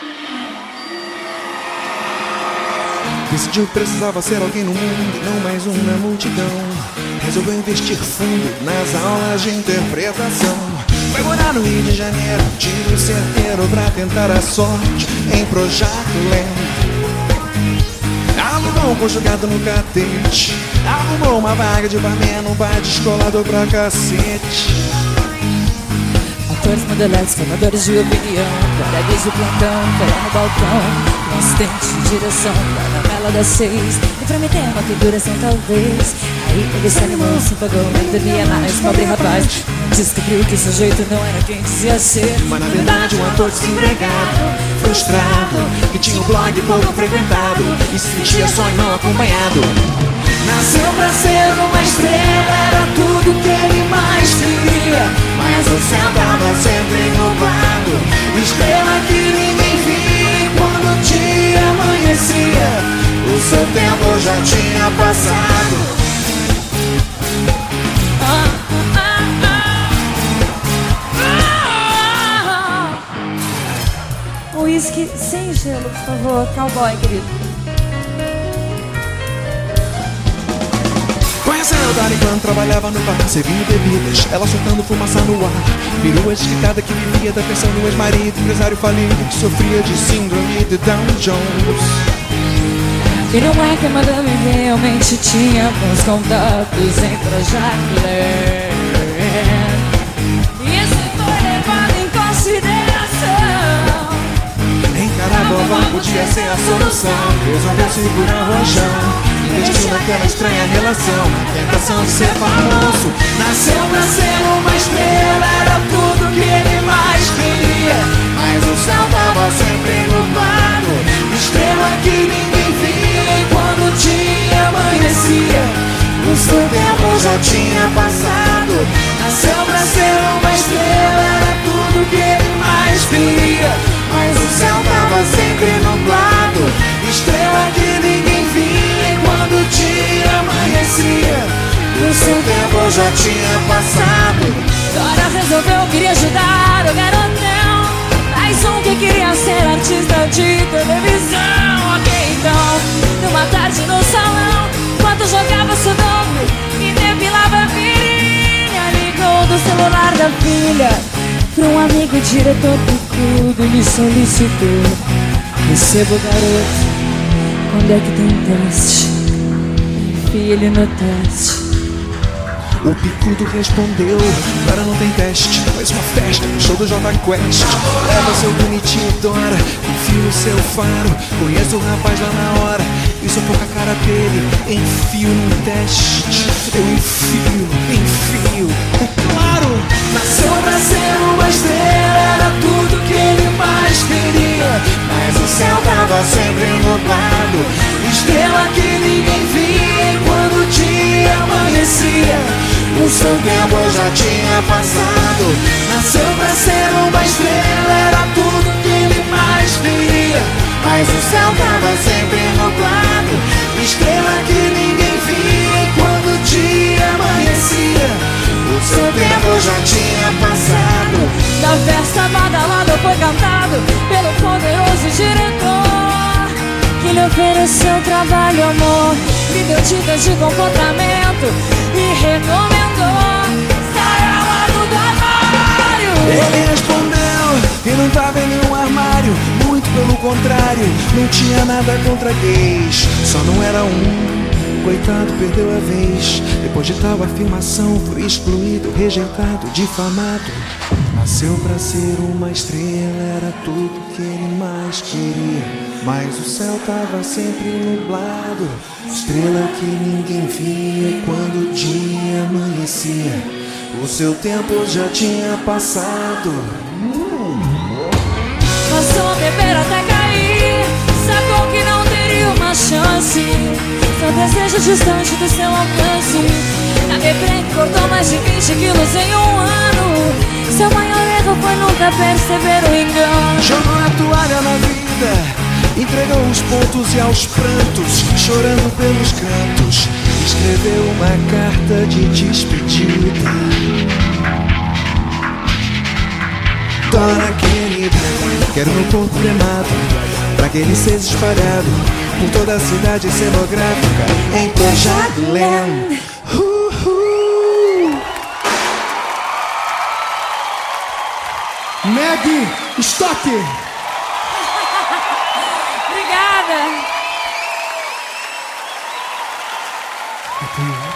Decidiu que precisava ser alguém no mundo e não mais um na multidão. Resolveu investir fundo nas aulas de interpretação. Foi morar no Rio de Janeiro, tiro certeiro pra tentar a sorte em Projac Land. Alugou um conjugado no catete, arrumou uma vaga de barman num bar descolado pra cacete. Atores, modeletes, formadores de opinião, colegas de plantão, colar no balcão, com assistente de direção, da novela das 6, e prometer uma figuração talvez. Aí ele se animou, se empolgou, nem dormia mais, pobre rapaz. Descobriu que seu jeito não era quem dizia ser, mas na verdade um ator desempregado, frustrado, que tinha um blog pouco frequentado e se sentia só e não acompanhado. Nasceu pra ser uma estrela, era tudo que ele mais queria, mas o céu tava sempre nublado, estrela que ninguém via. Quando o dia amanhecia, o seu tempo já tinha passado. Whisky sem gelo, por favor, cowboy, querido. Conheceu a Dani quando trabalhava no bar, servindo bebidas, ela soltando fumaça no ar. Virou a desquitada que vivia da pensão do ex-marido, empresário falido que sofria de síndrome de Down Jones. E não é que a madame realmente tinha bons contatos em Projac Land. Isso foi levado em consideração. Encarar vovó podia ser a solução. Resolveu segurar o rojão, investiu naquela estranha relação, na tentação de ser famoso. Nasceu pra ser uma estrela, era tudo que ele mais queria, mas o céu tava sempre nublado, estrela que ninguém via. E quando o dia amanhecia, o seu tempo já tinha passado. Nasceu pra ser uma estrela, era tudo que ele mais queria, mas o céu tava sempre nublado, estrela que ninguém via. E quando o dia amanhecia, o seu tempo já tinha passado. Dora resolveu, queria ajudar o garotão, mais um que queria ser artista de televisão. Ok, então, numa tarde no salão, enquanto jogava sudoku e depilava a virilha, ligou do celular da filha pra um amigo diretor picudo, lhe solicitou: recebo, garoto, quando é que tem teste? Enfie ele no teste. O picudo respondeu: agora não tem teste, faz uma festa no show do Jota Quest. Leva seu bonitinho Dora, enfia o seu faro, conheço o rapaz lá na hora, e sou pouca cara dele, enfio no teste. Eu enfio, é claro. Nasceu pra ser uma estrela, era tudo que ele mais queria, mas o céu tava sempre nublado, estrela que ninguém via. E quando o dia amanhecia, o seu tempo já tinha passado. Nasceu pra ser uma estrela, era tudo que ele mais queria, mas o céu tava sempre nublado, estrela que ninguém via. E quando o dia amanhecia, o seu tempo já tinha passado. Da festa badalada foi cantado pelo poderoso diretor, que lhe ofereceu trabalho, amor, lhe deu dicas de comportamento e recomendou: saia logo do armário. Ele respondeu que não tava em nenhum armário, muito pelo contrário, não tinha nada contra gays, só não era coitado, perdeu a vez. Depois de tal afirmação, foi excluído, rejeitado, difamado. Nasceu pra ser uma estrela, era tudo que ele mais queria, mas o céu tava sempre nublado, estrela que ninguém via. Quando o dia amanhecia, o seu tempo já tinha passado. Passou a beber até cair, sacou que não teria uma chance, seu desejo distante do seu alcance. A deprê cortou mais de 20 quilos em um ano, seu maior erro foi nunca perceber o engano. Jogou a toalha na vida, entregou os pontos e aos prantos, chorando pelos cantos, escreveu uma carta de despedida. Dona querida, Quero meu corpo cremado, pra que ele seja espalhado por toda a cidade cenográfica em Project Land. Meg Stock. Obrigada.